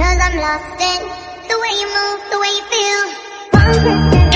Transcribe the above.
'cause I'm lost in the way you move, the way you feel. One